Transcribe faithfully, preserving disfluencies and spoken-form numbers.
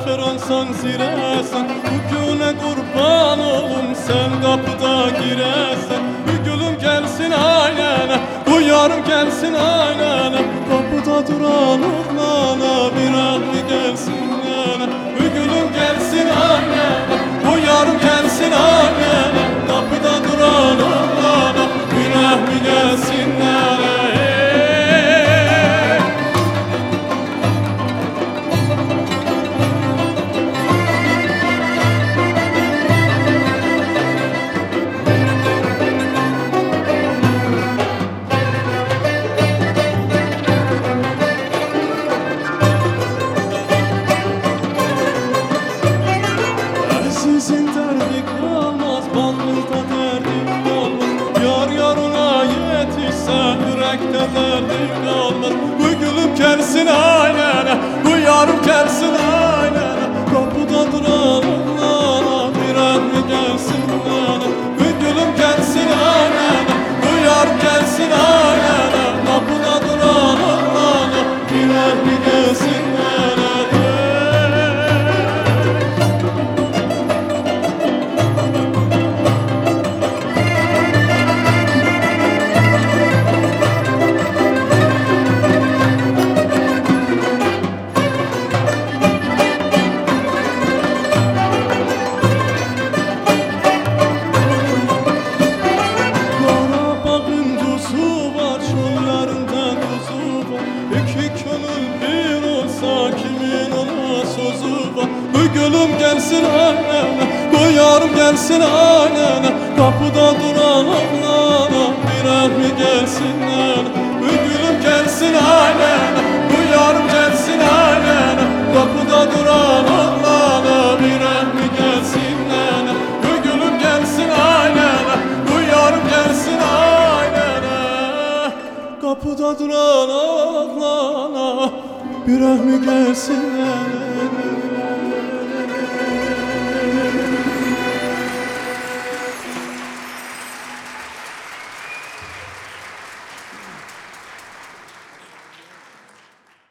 Çıransan ziresen Bugüne kurban olum sen kapıda giresen Bir gülüm gelsin ailene Duyarım gelsin ailene Kapıda duran oğlana Bir ahli gelsin yana Bir gülüm gelsin ailene Duyarım gelsin ailene Kapıda duran oğlana Bir ahli gelsin yana Sizin derdi kalmaz, bağlıda derdi kalmaz Yar yarına yetişse yürekte derdi kalmaz Bu gülüm gelsin ailene, bu yarım gelsin ailene Kapıda duran oğlana bir ahli gelsin yana Bu gülüm gelsin ailene, bu yarım gelsin ailene Kapıda duran oğlana bir ahli gelsin yana Bu gülüm gelsin annene, bu yarım gelsin annene Kapıda duran oğlana bir ahli gelsin nene Bu gülüm gelsin annene, bu yarım gelsin annene Kapıda duran oğlana bir ahli gelsin nene Bu gülüm gelsin annene, bu yarım gelsin annene Kapıda duran oğlana bir ahli gelsin nene